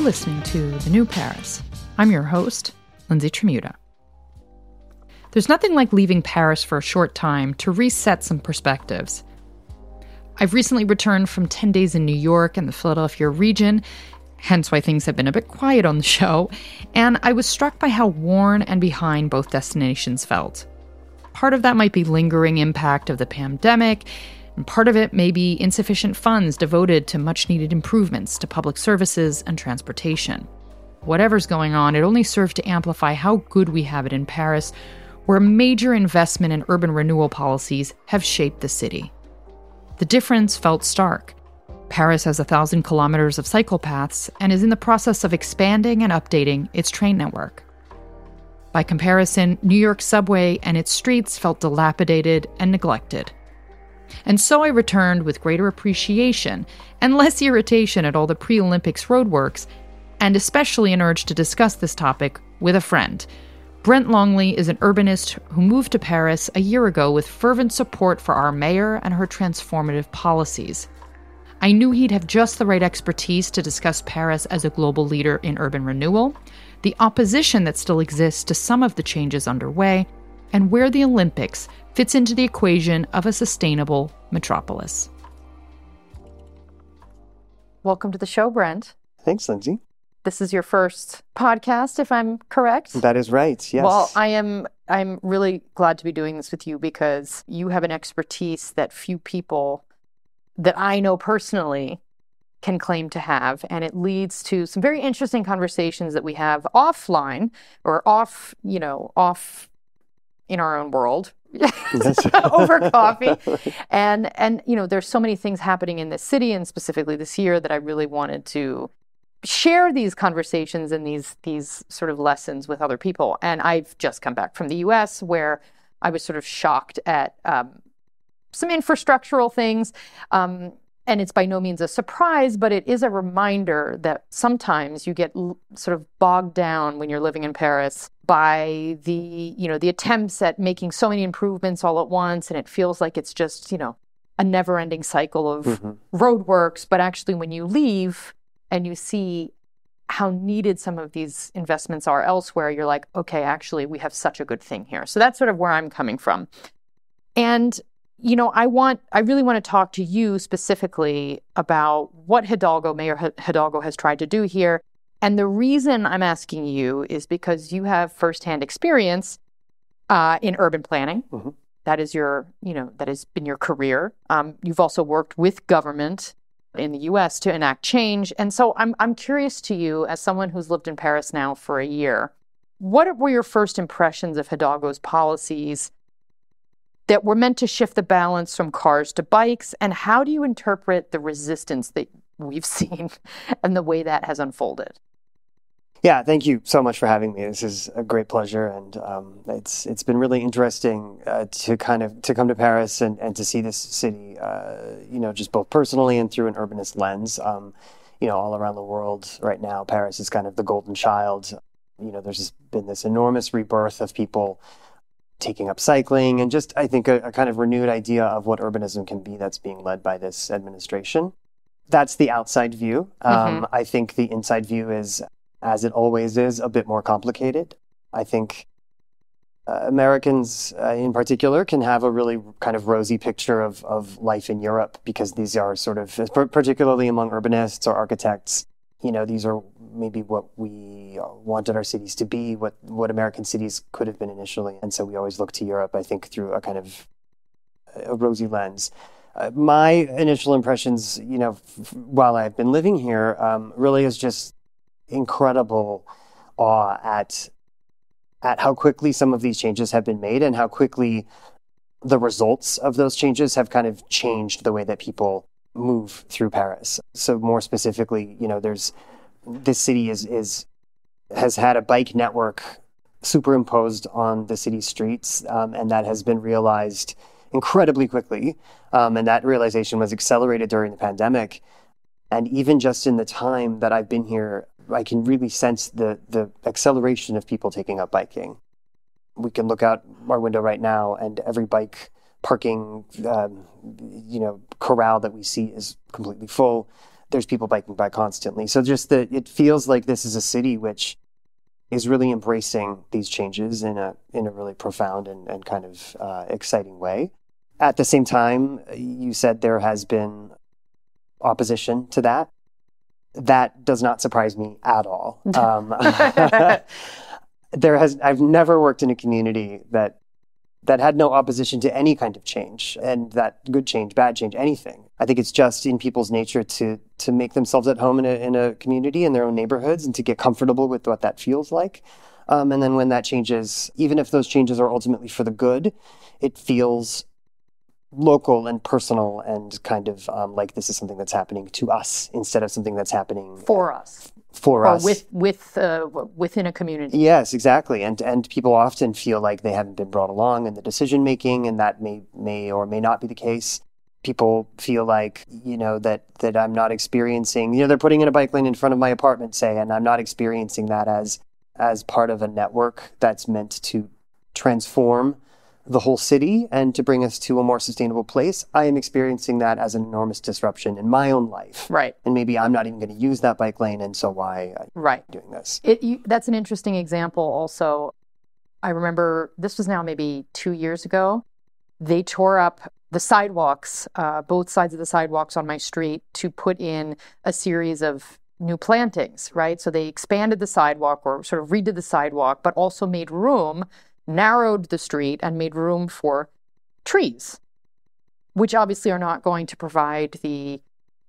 listening to The New Paris. I'm your host, Lindsay Tremuta. There's nothing like leaving Paris for a short time to reset some perspectives. I've recently returned from 10 days in New York and the Philadelphia region, hence why things have been a bit quiet on the show, and I was struck by how worn and behind both destinations felt. Part of that might be lingering impact of the pandemic, and part of it may be insufficient funds devoted to much-needed improvements to public services and transportation. Whatever's going on, it only served to amplify how good we have it in Paris, where major investment in urban renewal policies have shaped the city. The difference felt stark. Paris has 1,000 kilometers of cycle paths and is in the process of expanding and updating its train network. By comparison, New York's subway and its streets felt dilapidated and neglected. And so I returned with greater appreciation and less irritation at all the pre-Olympics roadworks, and especially an urge to discuss this topic with a friend. Brent Longley is an urbanist who moved to Paris a year ago with fervent support for our mayor and her transformative policies. I knew he'd have just the right expertise to discuss Paris as a global leader in urban renewal, the opposition that still exists to some of the changes underway, and where the Olympics fits into the equation of a sustainable metropolis. Welcome to the show, Brent. Thanks, Lindsay. This is your first podcast, if I'm correct? That is right, yes. Well, I'm really glad to be doing this with you because you have an expertise that few people that I know personally can claim to have, and it leads to some very interesting conversations that we have offline or off in our own world over coffee. And there's so many things happening in this city and specifically this year that I really wanted to share these conversations and these sort of lessons with other people. And I've just come back from the US where I was sort of shocked at some infrastructural things. And it's by no means a surprise, but it is a reminder that sometimes you get sort of bogged down when you're living in Paris by the attempts at making so many improvements all at once. And it feels like it's just, a never-ending cycle of roadworks. But actually, when you leave and you see how needed some of these investments are elsewhere, you're like, okay, actually, we have such a good thing here. So that's sort of where I'm coming from. And I really want to talk to you specifically about what Mayor Hidalgo has tried to do here. And the reason I'm asking you is because you have firsthand experience in urban planning. Mm-hmm. That has been your career. You've also worked with government in the U.S. to enact change. And so I'm curious to you, as someone who's lived in Paris now for a year, what were your first impressions of Hidalgo's policies that were meant to shift the balance from cars to bikes? And how do you interpret the resistance that we've seen and the way that has unfolded? Yeah, thank you so much for having me. This is a great pleasure. And it's been really interesting to come to Paris and to see this city, just both personally and through an urbanist lens. All around the world right now, Paris is kind of the golden child. There's been this enormous rebirth of people taking up cycling, and just, I think, a kind of renewed idea of what urbanism can be that's being led by this administration. That's the outside view. I think the inside view is, as it always is, a bit more complicated. I think Americans in particular can have a really kind of rosy picture of life in Europe because these are sort of, particularly among urbanists or architects, these are maybe what we wanted our cities to be, what American cities could have been initially. And so we always look to Europe, I think, through a kind of a rosy lens. My initial impressions, while I've been living here, really is just incredible awe at how quickly some of these changes have been made and how quickly the results of those changes have kind of changed the way that people move through Paris. So more specifically, this city has had a bike network superimposed on the city's streets, and that has been realized incredibly quickly. And that realization was accelerated during the pandemic. And even just in the time that I've been here, I can really sense the acceleration of people taking up biking. We can look out our window right now, and every bike parking, corral that we see is completely full. there's people biking by constantly. So just that it feels like this is a city which is really embracing these changes in a really profound and kind of exciting way. At the same time, you said there has been opposition to that. That does not surprise me at all. I've never worked in a community that had no opposition to any kind of change, and that good change, bad change, anything. I think it's just in people's nature to make themselves at home in a community, in their own neighborhoods, and to get comfortable with what that feels like. And then when that changes, even if those changes are ultimately for the good, it feels local and personal and kind of like this is something that's happening to us instead of something that's happening for us. For us. Within a community. Yes, exactly. And people often feel like they haven't been brought along in the decision making, and that may or may not be the case. People feel like, that I'm not experiencing, they're putting in a bike lane in front of my apartment, say, and I'm not experiencing that as part of a network that's meant to transform the whole city and to bring us to a more sustainable place. I am experiencing that as an enormous disruption in my own life. Right. And maybe I'm not even going to use that bike lane, and so why am I doing this? That's an interesting example also. I remember this was now maybe 2 years ago. They tore up the sidewalks, both sides of the sidewalks on my street, to put in a series of new plantings, right? So they expanded the sidewalk, or sort of redid the sidewalk, but also made room, narrowed the street and made room for trees, which obviously are not going to provide the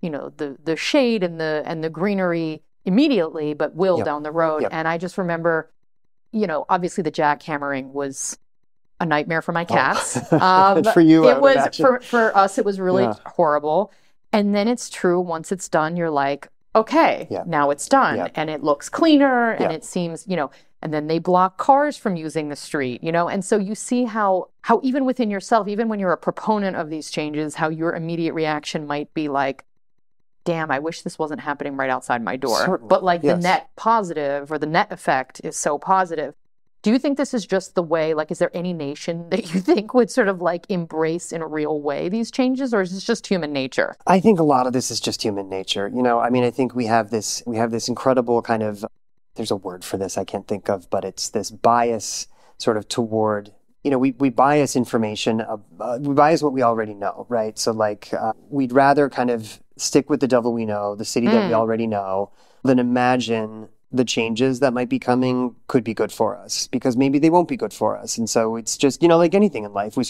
shade and the greenery immediately, but will down the road. Yep. And I just remember, obviously the jackhammering was a nightmare for my cats. For you, it was for us. It was really horrible. And then it's true. Once it's done, you're like, okay, now it's done, and it looks cleaner, and it seems, and then they block cars from using the street, and so you see how even within yourself, even when you're a proponent of these changes, how your immediate reaction might be like, damn, I wish this wasn't happening right outside my door. Certainly. But the net positive, or the net effect, is so positive. Do you think this is just the way, is there any nation that you think would sort of embrace in a real way these changes, or is this just human nature? I think a lot of this is just human nature. I think we have this incredible kind of, there's a word for this I can't think of, but it's this bias sort of toward, we bias information, we bias what we already know, right? So we'd rather kind of stick with the devil we know, the city that we already know, than imagine the changes that might be coming could be good for us, because maybe they won't be good for us. And so it's just, like anything in life,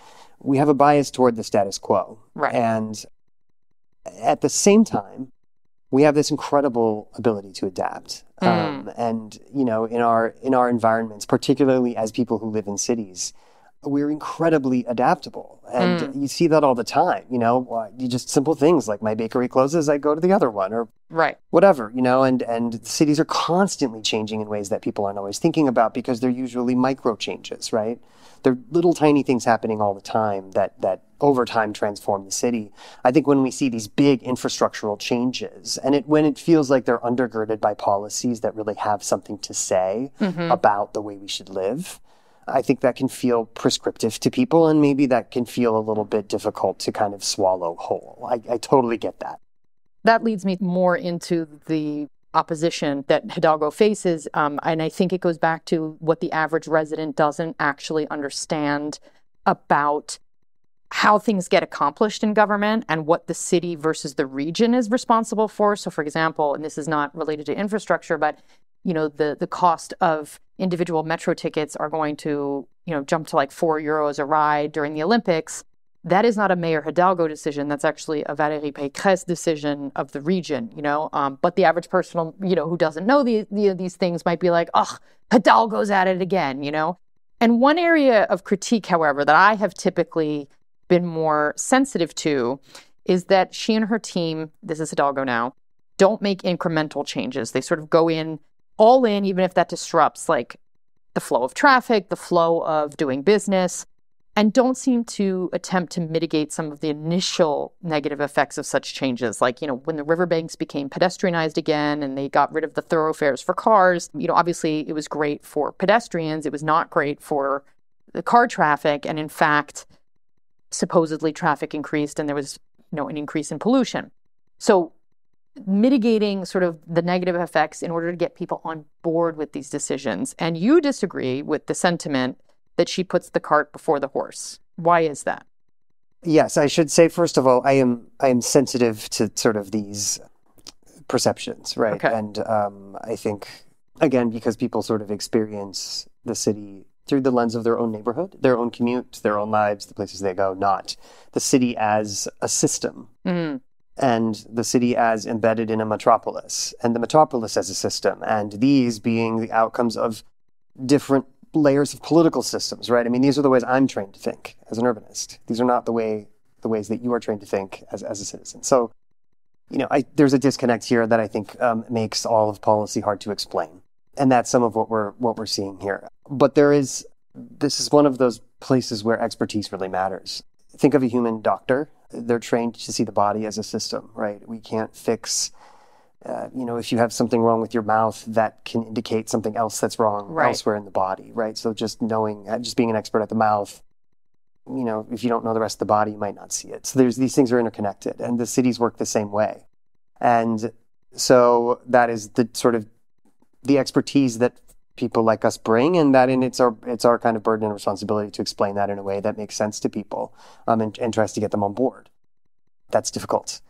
we have a bias toward the status quo. Right. And at the same time, we have this incredible ability to adapt. And, in our environments, particularly as people who live in cities, we're incredibly adaptable. And you see that all the time, you just simple things like my bakery closes, I go to the other one, or whatever, and cities are constantly changing in ways that people aren't always thinking about, because they're usually micro changes, right? They're little tiny things happening all the time that over time transform the city. I think when we see these big infrastructural changes, and when it feels like they're undergirded by policies that really have something to say about the way we should live, I think that can feel prescriptive to people, and maybe that can feel a little bit difficult to kind of swallow whole. I totally get that. That leads me more into the opposition that Hidalgo faces, and I think it goes back to what the average resident doesn't actually understand about how things get accomplished in government and what the city versus the region is responsible for. So, for example, and this is not related to infrastructure, but the cost of individual metro tickets are going to, jump to €4 a ride during the Olympics. That is not a Mayor Hidalgo decision. That's actually a Valérie Pécresse decision of the region, But the average person, who doesn't know these things might be like, ugh, Hidalgo's at it again, And one area of critique, however, that I have typically been more sensitive to is that she and her team, this is Hidalgo now, don't make incremental changes. They sort of go all in, even if that disrupts the flow of traffic, the flow of doing business, and don't seem to attempt to mitigate some of the initial negative effects of such changes. When the riverbanks became pedestrianized again and they got rid of the thoroughfares for cars, obviously it was great for pedestrians. It was not great for the car traffic. And in fact, supposedly traffic increased and there was, an increase in pollution. So mitigating sort of the negative effects in order to get people on board with these decisions. And you disagree with the sentiment that she puts the cart before the horse. Why is that? Yes, I should say, first of all, I am sensitive to sort of these perceptions, right? Okay. And I think, again, because people sort of experience the city through the lens of their own neighborhood, their own commute, their own lives, the places they go, not the city as a system. Mm-hmm. And the city as embedded in a metropolis, and the metropolis as a system, and these being the outcomes of different layers of political systems, right? I mean, these are the ways I'm trained to think as an urbanist. These are not the ways that you are trained to think as a citizen. So, there's a disconnect here that I think makes all of policy hard to explain, and that's some of what we're seeing here. But this is one of those places where expertise really matters. Think of a human doctor. They're trained to see the body as a system, right? We can't fix, if you have something wrong with your mouth, that can indicate something else that's wrong elsewhere in the body, right? So just being an expert at the mouth, if you don't know the rest of the body, you might not see it. So these things are interconnected, and the cities work the same way. And so that is the sort of the expertise that people like us bring, and it's our kind of burden and responsibility to explain that in a way that makes sense to people, and tries to get them on board. That's difficult.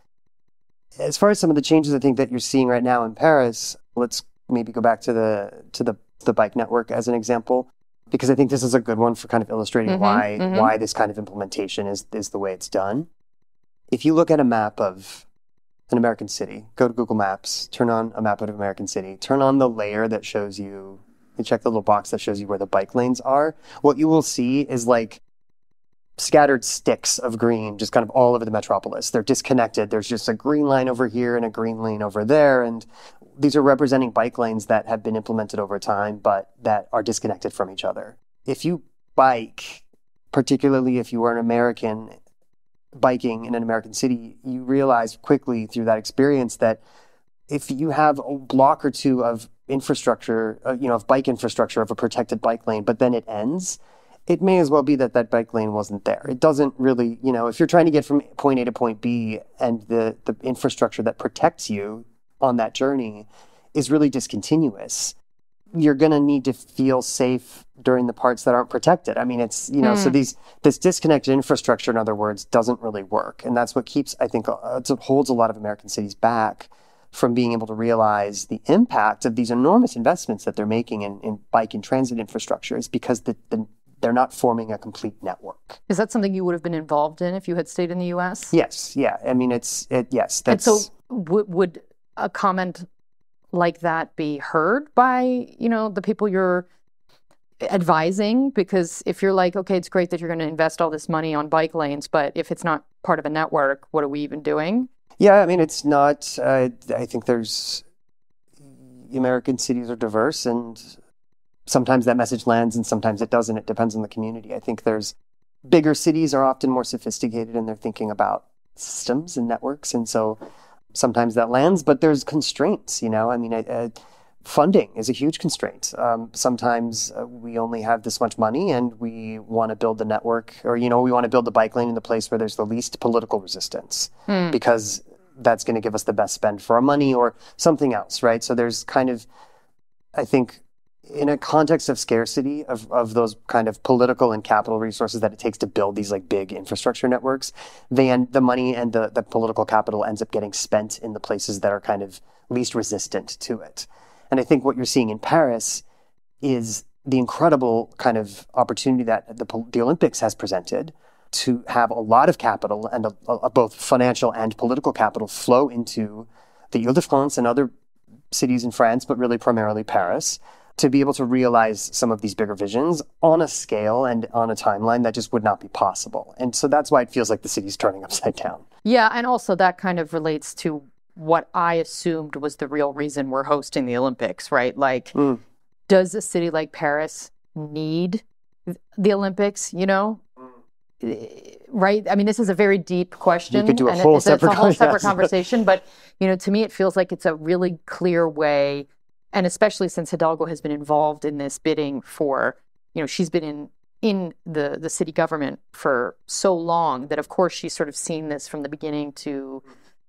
As far as some of the changes I think that you're seeing right now in Paris, let's maybe go back to the bike network as an example, because I think this is a good one for kind of illustrating why this kind of implementation is the way it's done. If you look at a map of an American city, go to Google Maps, turn on a map of an American city, turn on the layer that shows you check the little box that shows you where the bike lanes are, what you will see is like scattered sticks of green just kind of all over the metropolis. They're disconnected. There's just a green line over here and a green lane over there. And these are representing bike lanes that have been implemented over time, but that are disconnected from each other. If you bike, particularly if you are an American biking in an American city, you realize quickly through that experience that if you have a block or two of infrastructure, of bike infrastructure, of a protected bike lane, but then it ends, it may as well be that bike lane wasn't there. It doesn't really, if you're trying to get from point A to point B and the infrastructure that protects you on that journey is really discontinuous, you're going to need to feel safe during the parts that aren't protected. I mean, it's, so this disconnected infrastructure, in other words, doesn't really work. And that's what keeps, I think, holds a lot of American cities back from being able to realize the impact of these enormous investments that they're making in bike and transit infrastructure, is because they're not forming a complete network. Is that something you would have been involved in if you had stayed in the U.S.? Yes. Yeah. I mean, yes. And so would a comment like that be heard by, the people you're advising? Because if you're like, okay, it's great that you're going to invest all this money on bike lanes, but if it's not part of a network, what are we even doing? Yeah, I mean, it's not, I think American cities are diverse, and sometimes that message lands and sometimes it doesn't. It depends on the community. I think bigger cities are often more sophisticated and they're thinking about systems and networks. And so sometimes that lands, but there's constraints, I mean, funding is a huge constraint. Sometimes we only have this much money and we want to build the network, or, we want to build the bike lane in the place where there's the least political resistance, because that's going to give us the best spend for our money or something else, right? So there's kind of, I think, in a context of scarcity of those kind of political and capital resources that it takes to build these like big infrastructure networks, the money and the political capital ends up getting spent in the places that are kind of least resistant to it. And I think what you're seeing in Paris is the incredible kind of opportunity that the Olympics has presented to have a lot of capital and both financial and political capital flow into the Ile-de-France and other cities in France, but really primarily Paris, to be able to realize some of these bigger visions on a scale and on a timeline that just would not be possible. And so that's why it feels like the city's turning upside down. Yeah, and also that kind of relates to what I assumed was the real reason we're hosting the Olympics, right? Like, does a city like Paris need the Olympics, Right? I mean, this is a very deep question. You could do a whole separate conversation, but, to me, it feels like it's a really clear way. And especially since Hidalgo has been involved in this bidding for, she's been in the city government for so long that, of course, she's sort of seen this from the beginning to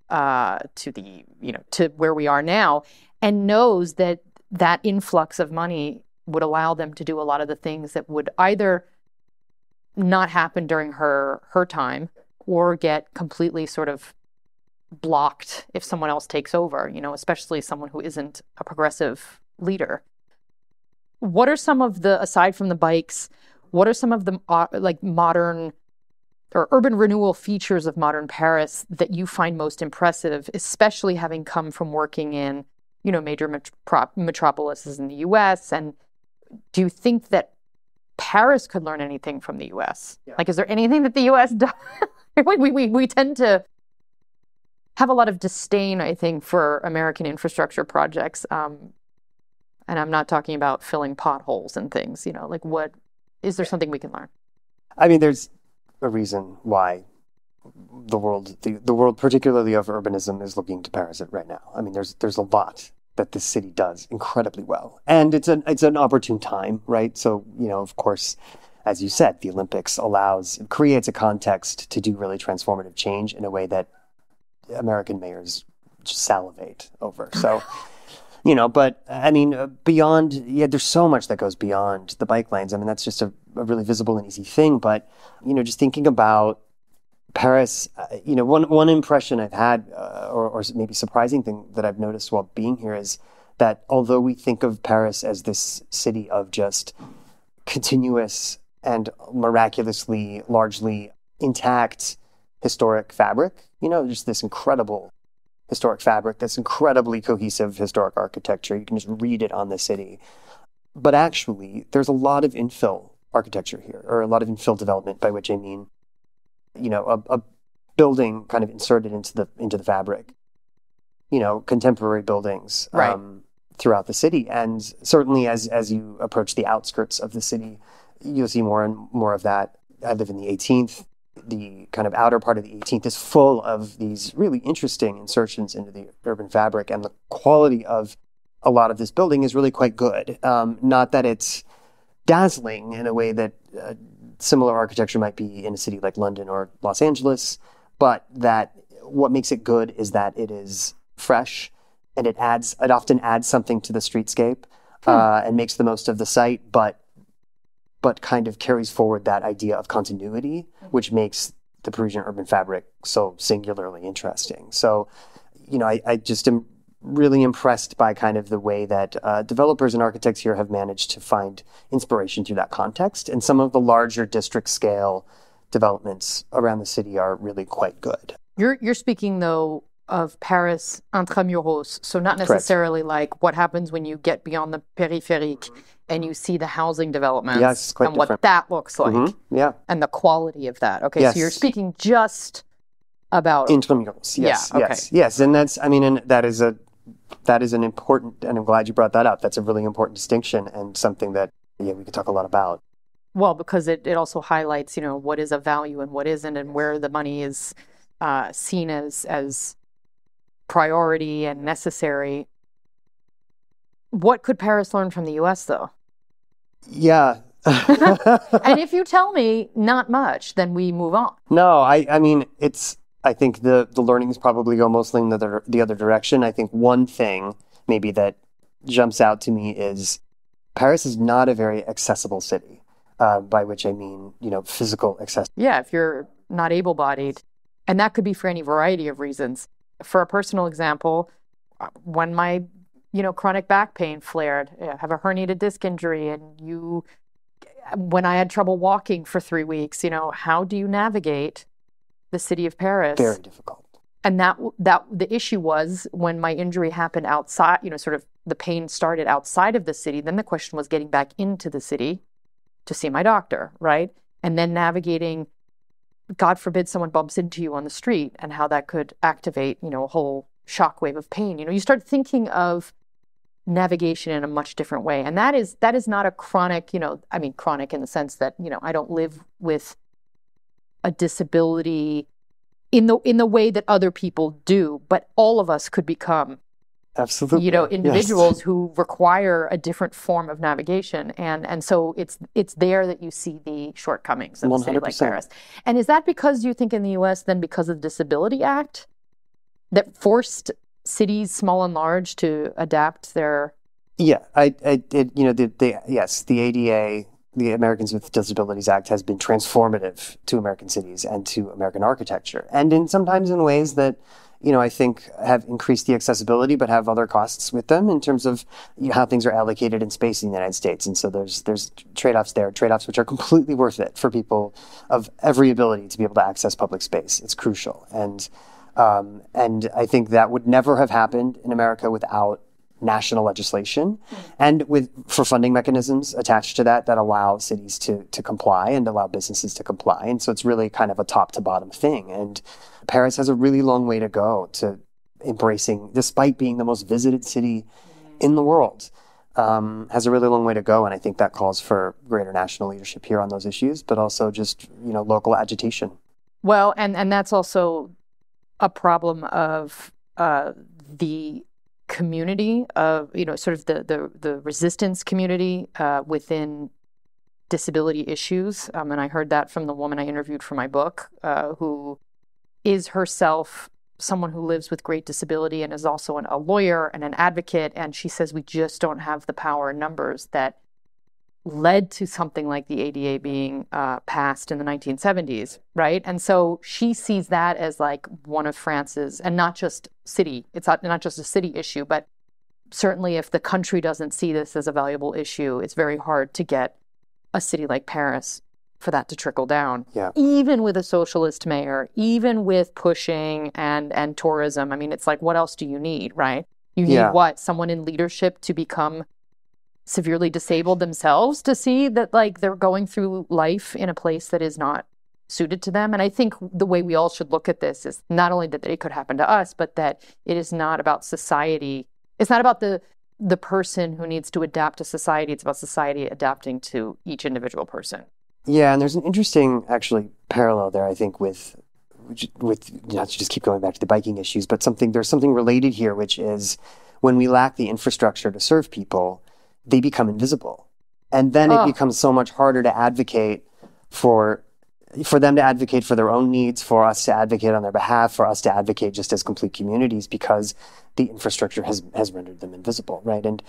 to the, to where we are now, and knows that that influx of money would allow them to do a lot of the things that would either not happen during her time or get completely sort of blocked if someone else takes over, especially someone who isn't a progressive leader. What are some of the, aside from the bikes, what are some of the modern or urban renewal features of modern Paris that you find most impressive, especially having come from working in, major metropolises in the US? And do you think that Paris could learn anything from the US? Yeah. Like, is there anything that the US does? we tend to have a lot of disdain, I think, for American infrastructure projects. And I'm not talking about filling potholes and things, what, is there something we can learn? I mean, there's a reason why the world, particularly of urbanism, is looking to Paris right now. I mean, there's a lot that this city does incredibly well, and it's an opportune time, right? So, of course, as you said, the Olympics creates a context to do really transformative change in a way that American mayors just salivate over. So, but I mean, beyond, there's so much that goes beyond the bike lanes. I mean, that's just a really visible and easy thing. But, just thinking about Paris, one impression I've had, or maybe surprising thing that I've noticed while being here, is that although we think of Paris as this city of just continuous and miraculously, largely intact historic fabric, just this incredible historic fabric, this incredibly cohesive historic architecture. You can just read it on the city. But actually, there's a lot of infill architecture here, or a lot of infill development, by which I mean, a building kind of inserted into the fabric, contemporary buildings right. Throughout the city. And certainly as you approach the outskirts of the city, you'll see more and more of that. I live in the 18th. The kind of outer part of the 18th is full of these really interesting insertions into the urban fabric, and the quality of a lot of this building is really quite good. Not that it's dazzling in a way that similar architecture might be in a city like London or Los Angeles, but that what makes it good is that it is fresh, and it often adds something to the streetscape and makes the most of the site, but kind of carries forward that idea of continuity, which makes the Parisian urban fabric so singularly interesting. So, I just am really impressed by kind of the way that developers and architects here have managed to find inspiration through that context. And some of the larger district scale developments around the city are really quite good. You're speaking, though, of Paris intramuros, so not necessarily Correct. Like what happens when you get beyond the périphérique and you see the housing developments, yes, quite and different. What that looks like, yeah, and the quality of that. Okay, yes. So you're speaking just about intramurals. Yes, yeah, okay. yes, and that is an important, and I'm glad you brought that up. That's a really important distinction, and something that we could talk a lot about. Well, because it also highlights, what is of value and what isn't, and where the money is seen as priority and necessary. What could Paris learn from the U.S., though? Yeah. And if you tell me not much, then we move on. No, I mean, I think the learnings probably go mostly in the other direction. I think one thing maybe that jumps out to me is Paris is not a very accessible city, by which I mean, physical accessibility. Yeah, if you're not able-bodied. And that could be for any variety of reasons. For a personal example, when my, chronic back pain flared, I have a herniated disc injury, and when I had trouble walking for 3 weeks, how do you navigate the city of Paris? Very difficult. And that the issue was when my injury happened outside, sort of the pain started outside of the city. Then the question was getting back into the city to see my doctor, right? And then navigating, God forbid someone bumps into you on the street, and how that could activate, a whole shockwave of pain. You start thinking of navigation in a much different way. And that is not a chronic, chronic in the sense that, I don't live with a disability in the way that other people do, but all of us could become absolutely individuals yes. who require a different form of navigation, and so it's there that you see the shortcomings of 100%. A city like Paris. And is that because you think in the U.S. then because of the Disability Act that forced cities, small and large, to adapt their... Yeah, the ADA, the Americans with Disabilities Act, has been transformative to American cities and to American architecture, and sometimes in ways that, I think have increased the accessibility, but have other costs with them in terms of how things are allocated in space in the United States. And so there's trade-offs there, trade-offs which are completely worth it for people of every ability to be able to access public space. It's crucial, and I think that would never have happened in America without national legislation and for funding mechanisms attached to that allow cities to comply and allow businesses to comply. And so it's really kind of a top to bottom thing. And Paris has a really long way to go to embracing, despite being the most visited city in the world, has a really long way to go. And I think that calls for greater national leadership here on those issues, but also just, local agitation. Well, and that's also a problem of the community of, sort of the resistance community within disability issues. And I heard that from the woman I interviewed for my book, who is herself someone who lives with great disability and is also a lawyer and an advocate. And she says we just don't have the power and numbers that led to something like the ADA being passed in the 1970s, right? And so she sees that as like one of France's, and not just city, it's not just a city issue, but certainly if the country doesn't see this as a valuable issue, it's very hard to get a city like Paris for that to trickle down. Yeah. Even with a socialist mayor, even with pushing and tourism. I mean, it's like, what else do you need, right? You need what? Someone in leadership to become severely disabled themselves to see that like they're going through life in a place that is not suited to them. And I think the way we all should look at this is not only that it could happen to us, but that it is not about society. It's not about the person who needs to adapt to society. It's about society adapting to each individual person. Yeah, and there's an interesting actually parallel there, I think, with not to just keep going back to the biking issues, but there's something related here, which is when we lack the infrastructure to serve people, they become invisible. And then it becomes so much harder to advocate for them to advocate for their own needs, for us to advocate on their behalf, for us to advocate just as complete communities, because the infrastructure has rendered them invisible, right? And,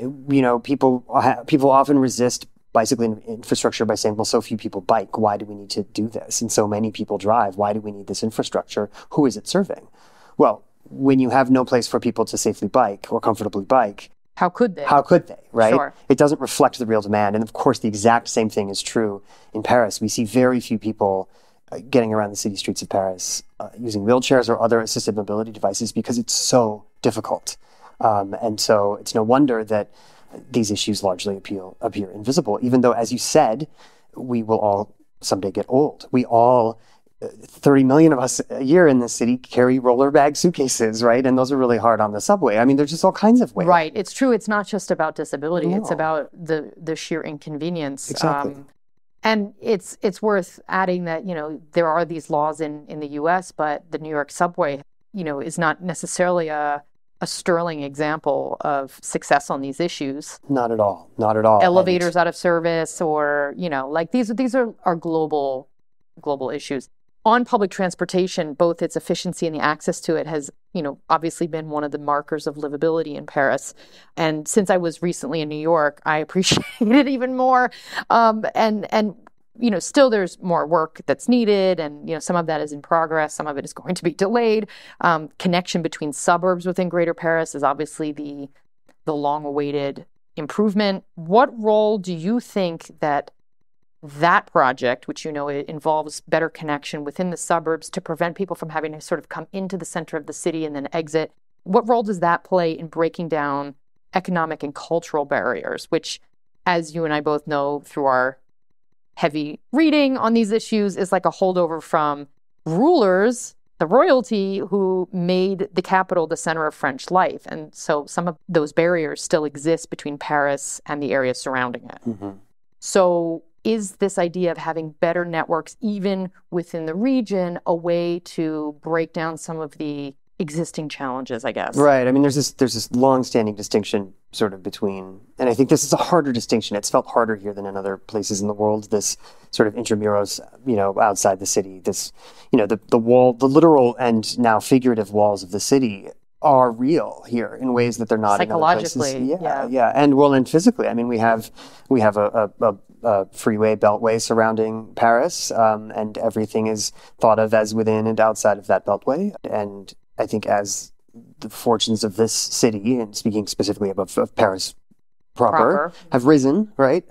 people often resist bicycling infrastructure by saying, well, so few people bike. Why do we need to do this? And so many people drive. Why do we need this infrastructure? Who is it serving? Well, when you have no place for people to safely bike or comfortably bike, how could they, right? Sure. It doesn't reflect the real demand. And of course, the exact same thing is true in Paris. We see very few people getting around the city streets of Paris using wheelchairs or other assisted mobility devices because it's so difficult. And so it's no wonder that these issues largely appear invisible, even though, as you said, we will all someday get old. We all 30 million of us a year in this city carry roller bag suitcases, right? And those are really hard on the subway. I mean, there's just all kinds of ways. Right. It's true. It's not just about disability. No. It's about the sheer inconvenience. Exactly. And it's worth adding that, there are these laws in the U.S., but the New York subway, is not necessarily a sterling example of success on these issues. Not at all. Not at all. Elevators out of service, or, like these are global issues. On public transportation, both its efficiency and the access to it has, obviously been one of the markers of livability in Paris. And since I was recently in New York, I appreciate it even more. And still there's more work that's needed, and, some of that is in progress. Some of it is going to be delayed. Connection between suburbs within Greater Paris is obviously the long-awaited improvement. What role do you think that project, which it involves better connection within the suburbs to prevent people from having to sort of come into the center of the city and then exit, what role does that play in breaking down economic and cultural barriers, which, as you and I both know through our heavy reading on these issues, is like a holdover from rulers, the royalty, who made the capital the center of French life. And so some of those barriers still exist between Paris and the area surrounding it. Mm-hmm. So is this idea of having better networks, even within the region, a way to break down some of the existing challenges, I guess. Right. I mean, there's this long-standing distinction sort of between, and I think this is a harder distinction. It's felt harder here than in other places in the world. This sort of intramuros, outside the city. This, the wall, the literal and now figurative walls of the city are real here in ways that they're not in other places. Psychologically, Yeah, and physically. I mean, we have a freeway beltway surrounding Paris, and everything is thought of as within and outside of that beltway. And I think as the fortunes of this city, and speaking specifically of Paris proper, have risen, right?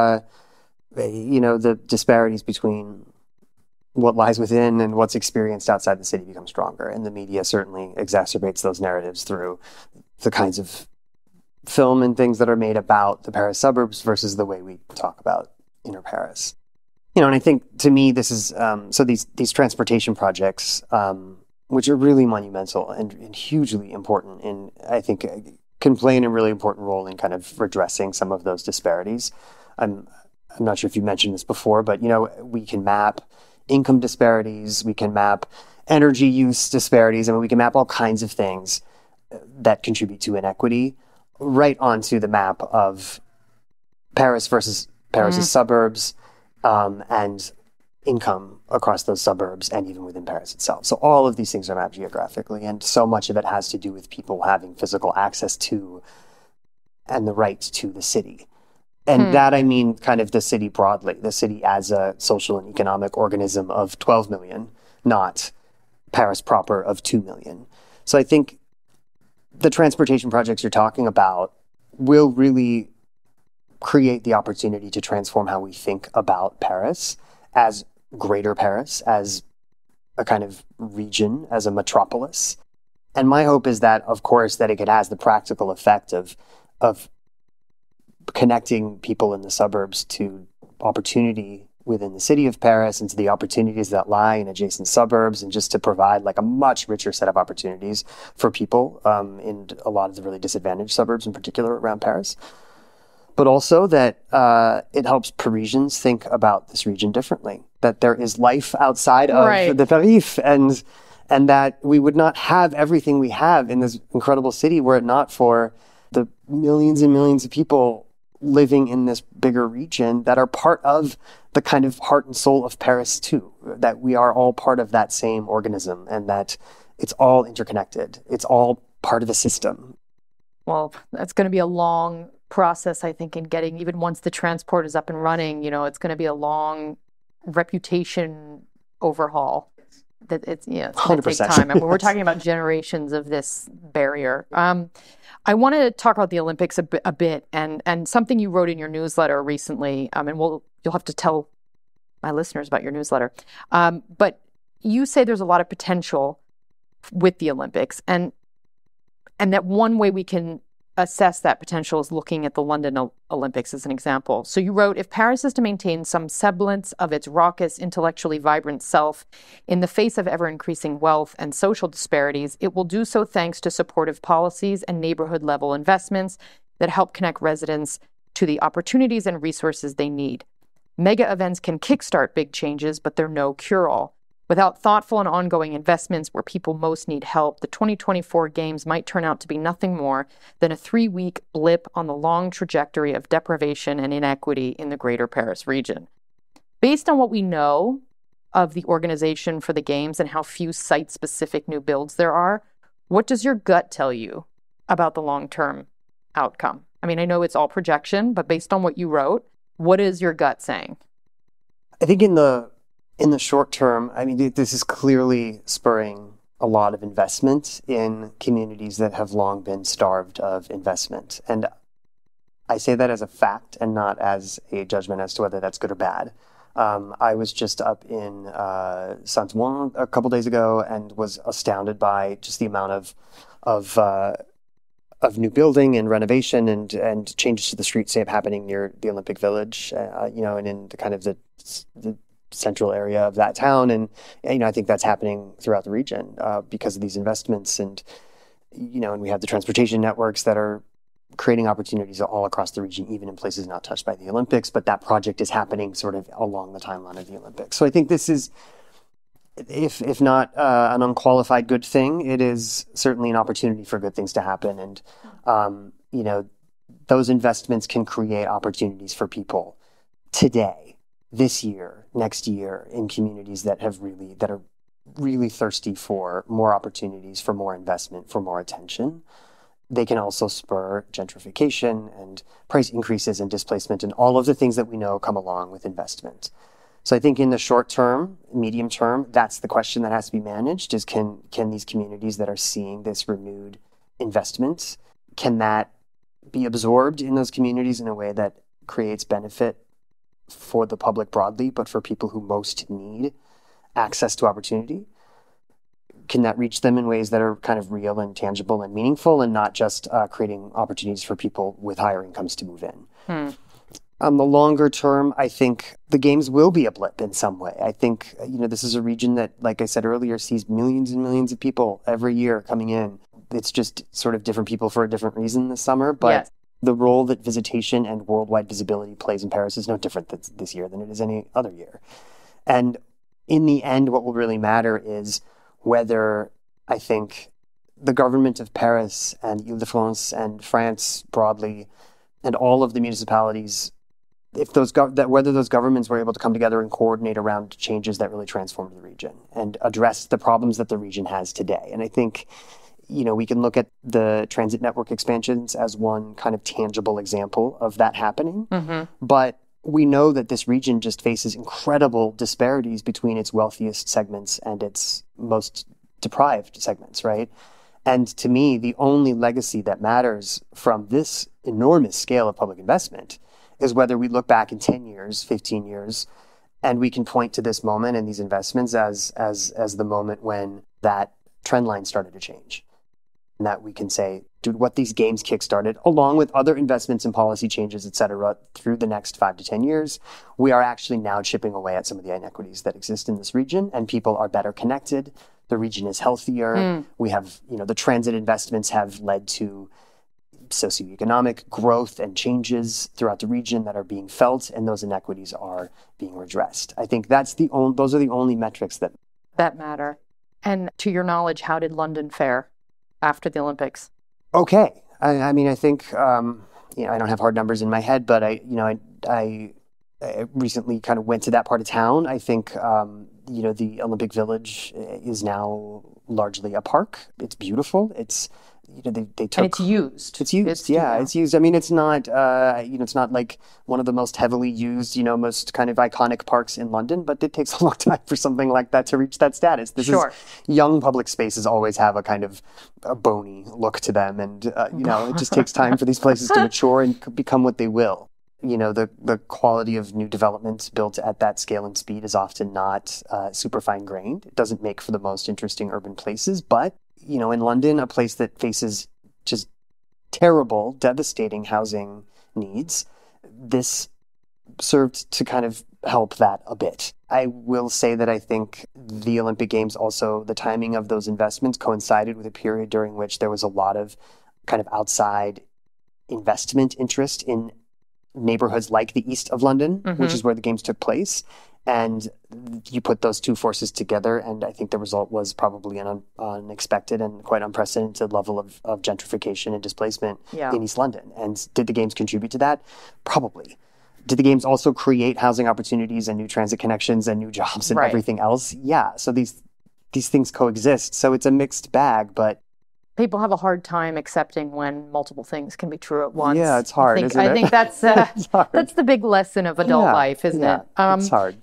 The disparities between what lies within and what's experienced outside the city becomes stronger. And the media certainly exacerbates those narratives through the kinds of film and things that are made about the Paris suburbs versus the way we talk about inner Paris. And I think to me, this is, so these transportation projects, which are really monumental and hugely important, and I think can play a really important role in kind of redressing some of those disparities. I'm not sure if you mentioned this before, but we can map income disparities, we can map energy use disparities, and we can map all kinds of things that contribute to inequity right onto the map of Paris versus Paris's suburbs, and income across those suburbs and even within Paris itself. So all of these things are mapped geographically, and so much of it has to do with people having physical access to and the right to the city. And that, I mean, kind of the city broadly, the city as a social and economic organism of 12 million, not Paris proper of 2 million. So I think the transportation projects you're talking about will really create the opportunity to transform how we think about Paris as Greater Paris, as a kind of region, as a metropolis. And my hope is that, of course, that it has the practical effect of connecting people in the suburbs to opportunity within the city of Paris and to the opportunities that lie in adjacent suburbs, and just to provide like a much richer set of opportunities for people in a lot of the really disadvantaged suburbs, in particular around Paris. But also that it helps Parisians think about this region differently, that there is life outside of the Paris, and that we would not have everything we have in this incredible city were it not for the millions and millions of people living in this bigger region that are part of the kind of heart and soul of Paris too, that we are all part of that same organism, and that it's all interconnected. It's all part of a system. Well, that's going to be a long process, I think, in getting, even once the transport is up and running, it's going to be a long reputation overhaul. That it's going to take time. I mean, we're talking about generations of this barrier. I want to talk about the Olympics a bit, and something you wrote in your newsletter recently, and you'll have to tell my listeners about your newsletter. But you say there's a lot of potential with the Olympics, and that one way we can assess that potential is looking at the London Olympics as an example. So you wrote, if Paris is to maintain some semblance of its raucous, intellectually vibrant self in the face of ever-increasing wealth and social disparities, it will do so thanks to supportive policies and neighborhood-level investments that help connect residents to the opportunities and resources they need. Mega events can kickstart big changes, but they're no cure-all. Without thoughtful and ongoing investments where people most need help, the 2024 Games might turn out to be nothing more than a 3-week blip on the long trajectory of deprivation and inequity in the Greater Paris region. Based on what we know of the organization for the Games and how few site-specific new builds there are, what does your gut tell you about the long-term outcome? I mean, I know it's all projection, but based on what you wrote, what is your gut saying? I think in the short term, I mean, this is clearly spurring a lot of investment in communities that have long been starved of investment. And I say that as a fact and not as a judgment as to whether that's good or bad. I was just up in Saint-Ouen a couple days ago and was astounded by just the amount of new building and renovation and changes to the streetscape happening near the Olympic Village, and in the kind of the central area of that town. And, I think that's happening throughout the region because of these investments. And, and we have the transportation networks that are creating opportunities all across the region, even in places not touched by the Olympics. But that project is happening sort of along the timeline of the Olympics. So I think this is if not an unqualified good thing, it is certainly an opportunity for good things to happen. And, those investments can create opportunities for people today, this year, next year, in communities that are really thirsty for more opportunities, for more investment, for more attention. They can also spur gentrification and price increases and displacement and all of the things that we know come along with investment. So I think in the short term, medium term, that's the question that has to be managed is can these communities that are seeing this renewed investment, can that be absorbed in those communities in a way that creates benefit for the public broadly, but for people who most need access to opportunity? Can that reach them in ways that are kind of real and tangible and meaningful and not just creating opportunities for people with higher incomes to move in? On the longer term, I think the games will be a blip in some way. I think, this is a region that, like I said earlier, sees millions and millions of people every year coming in. It's just sort of different people for a different reason this summer. But yes, the role that visitation and worldwide visibility plays in Paris is no different this year than it is any other year. And in the end, what will really matter is whether, I think, the government of Paris and Ile-de-France and France broadly and all of the municipalities, whether those governments were able to come together and coordinate around changes that really transformed the region and address the problems that the region has today. And I think, we can look at the transit network expansions as one kind of tangible example of that happening. Mm-hmm. But we know that this region just faces incredible disparities between its wealthiest segments and its most deprived segments, right? And to me, the only legacy that matters from this enormous scale of public investment is whether we look back in 10 years, 15 years, and we can point to this moment and these investments as the moment when that trend line started to change. And that we can say, dude, what these games kickstarted, along with other investments and policy changes, et cetera, through the next 5 to 10 years, we are actually now chipping away at some of the inequities that exist in this region, and people are better connected. The region is healthier. We have, the transit investments have led to socioeconomic growth and changes throughout the region that are being felt, and those inequities are being redressed. I think those are the only metrics that matter. And to your knowledge, how did London fare after the Olympics? Okay. I think, I don't have hard numbers in my head, but I recently kind of went to that part of town. I think, the Olympic Village is now largely a park. It's beautiful. It's, they took... And it's used. It's used. It's used. I mean, it's not, it's not like one of the most heavily used, most kind of iconic parks in London, but it takes a long time for something like that to reach that status. Young public spaces always have a kind of a bony look to them. And, it just takes time for these places to mature and become what they will. The quality of new development built at that scale and speed is often not super fine-grained. It doesn't make for the most interesting urban places, but in London, a place that faces just terrible, devastating housing needs, this served to kind of help that a bit. I will say that I think the Olympic Games also, the timing of those investments coincided with a period during which there was a lot of kind of outside investment interest in neighborhoods like the east of London, which is where the games took place. And you put those two forces together, and I think the result was probably an unexpected and quite unprecedented level of gentrification and displacement in East London. And did the games contribute to that? Probably. Did the games also create housing opportunities and new transit connections and new jobs and everything else? Yeah. So these things coexist. So it's a mixed bag, but people have a hard time accepting when multiple things can be true at once. Yeah, it's hard, isn't it? I think that's that's the big lesson of adult life, isn't it? It's hard.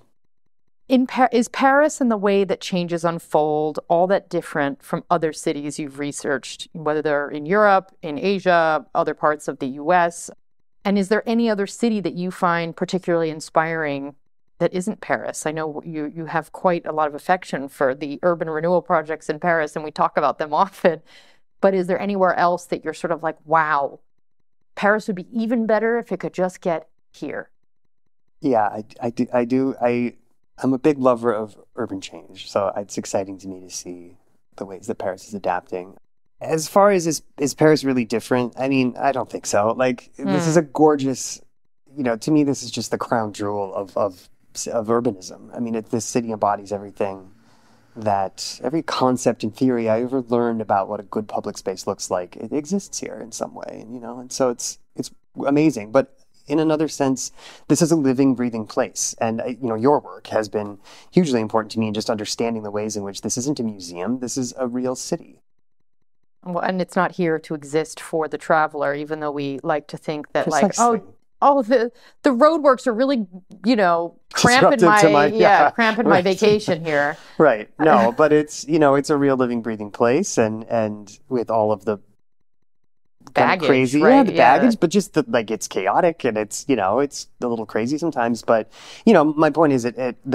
Is Paris and the way that changes unfold all that different from other cities you've researched, whether they're in Europe, in Asia, other parts of the US? And is there any other city that you find particularly inspiring that isn't Paris? I know you have quite a lot of affection for the urban renewal projects in Paris, and we talk about them often. But is there anywhere else that you're sort of like, wow, Paris would be even better if it could just get here? Yeah, I do. I'm a big lover of urban change, so it's exciting to me to see the ways that Paris is adapting. As far as is Paris really different? I mean, I don't think so. This is a gorgeous, to me, this is just the crown jewel of urbanism. I mean, this city embodies everything every concept and theory I ever learned about what a good public space looks like, it exists here in some way, and so it's amazing. But in another sense, this is a living, breathing place, and your work has been hugely important to me in just understanding the ways in which this isn't a museum, this is a real city. Well, and it's not here to exist for the traveler, even though we like to think that, Precisely. the roadworks are really, cramping my vacation here. Right. No, but it's a real living, breathing place, and with all of the baggage, crazy, right? The baggage, but just it's chaotic and it's it's a little crazy sometimes. But my point is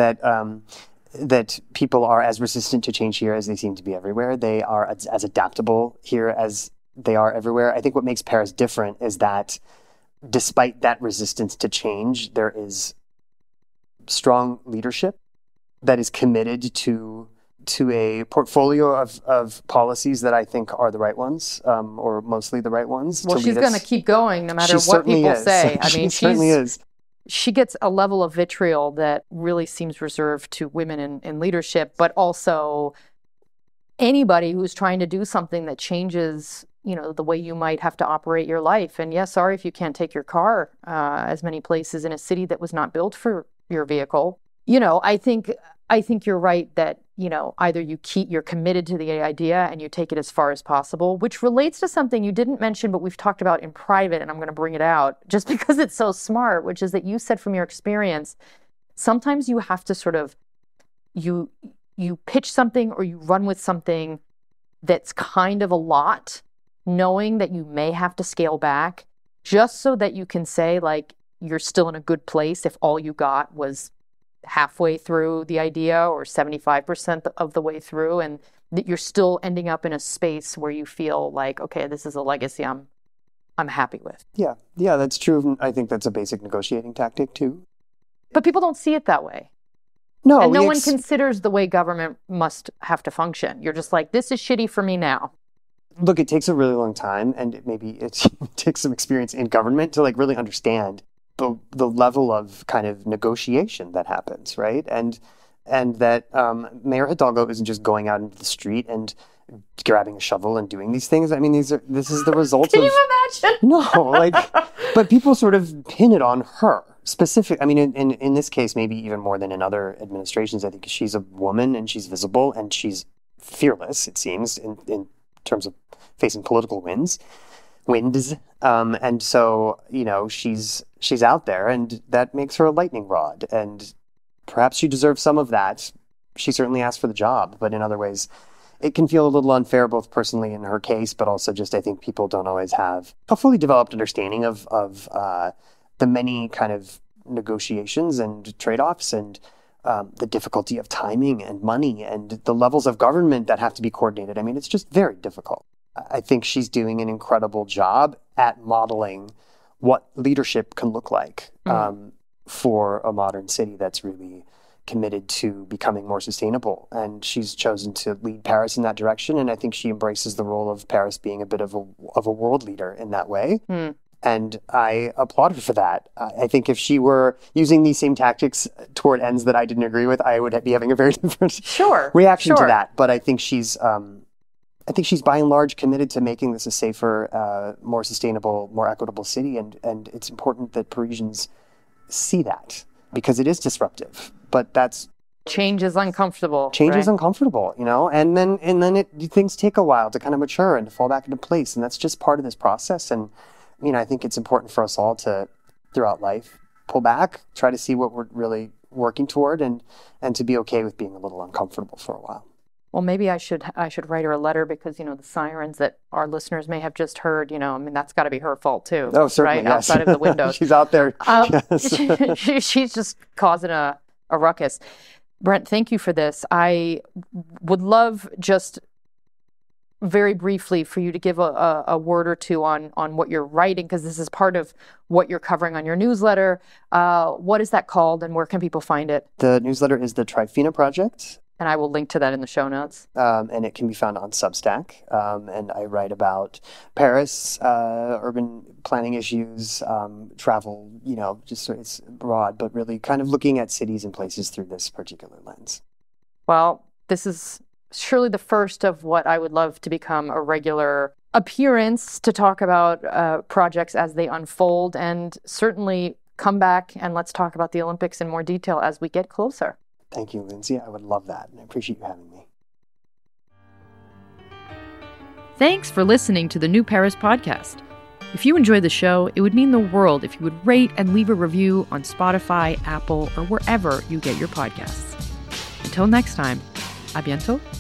that people are as resistant to change here as they seem to be everywhere. They are as adaptable here as they are everywhere. I think what makes Paris different is that despite that resistance to change, there is strong leadership that is committed to a portfolio of policies that I think are the right ones, or mostly the right ones. Well, she's going to keep going no matter what people say. I mean, she certainly is. She gets a level of vitriol that really seems reserved to women in leadership, but also anybody who's trying to do something that changes, the way you might have to operate your life. And sorry if you can't take your car as many places in a city that was not built for your vehicle. I think you're right that, either you're committed to the idea and you take it as far as possible, which relates to something you didn't mention, but we've talked about in private, and I'm going to bring it out just because it's so smart, which is that you said from your experience, sometimes you have to sort of, you pitch something or you run with something that's kind of a lot, knowing that you may have to scale back just so that you can say, you're still in a good place if all you got was halfway through the idea or 75% of the way through, and that you're still ending up in a space where you feel like, okay, this is a legacy I'm happy with. Yeah, that's true. I think that's a basic negotiating tactic too. But people don't see it that way. No, and no one considers the way government must have to function. You're just like, this is shitty for me now. Look, it takes a really long time, and it takes some experience in government to really understand the level of kind of negotiation that happens, right? And that Mayor Hidalgo isn't just going out into the street and grabbing a shovel and doing these things. I mean, this is the result Can of... you imagine? No, but people sort of pin it on her. I mean, in this case, maybe even more than in other administrations, I think she's a woman and she's visible and she's fearless, it seems, in terms of facing political winds. And so, she's out there, and that makes her a lightning rod. And perhaps she deserves some of that. She certainly asked for the job, but in other ways, it can feel a little unfair, both personally in her case, but also just I think people don't always have a fully developed understanding of the many kind of negotiations and trade-offs and the difficulty of timing and money and the levels of government that have to be coordinated. I mean, it's just very difficult. I think she's doing an incredible job at modeling what leadership can look like for a modern city that's really committed to becoming more sustainable. And she's chosen to lead Paris in that direction. And I think she embraces the role of Paris being a bit of a world leader in that way. And I applaud her for that. I think if she were using these same tactics toward ends that I didn't agree with, I would be having a very different reaction to that. But I think she's by and large committed to making this a safer, more sustainable, more equitable city. And it's important that Parisians see that because it is disruptive. But change is uncomfortable. Is uncomfortable, and then things take a while to kind of mature and to fall back into place. And that's just part of this process. And, I think it's important for us all to, throughout life, pull back, try to see what we're really working toward and to be okay with being a little uncomfortable for a while. Well, maybe I should write her a letter because, the sirens that our listeners may have just heard, that's got to be her fault too. Oh, certainly, right? Yes. Outside of the windows. She's out there. She's just causing a ruckus. Brent, thank you for this. I would love just very briefly for you to give a word or two on what you're writing, because this is part of what you're covering on your newsletter. What is that called and where can people find it? The newsletter is the Trifina Project. And I will link to that in the show notes. And it can be found on Substack. And I write about Paris, urban planning issues, travel, just it's broad, but really kind of looking at cities and places through this particular lens. Well, this is surely the first of what I would love to become a regular appearance to talk about projects as they unfold, and certainly come back and let's talk about the Olympics in more detail as we get closer. Thank you, Lindsay. I would love that, and I appreciate you having me. Thanks for listening to the New Paris podcast. If you enjoy the show, it would mean the world if you would rate and leave a review on Spotify, Apple, or wherever you get your podcasts. Until next time, à bientôt.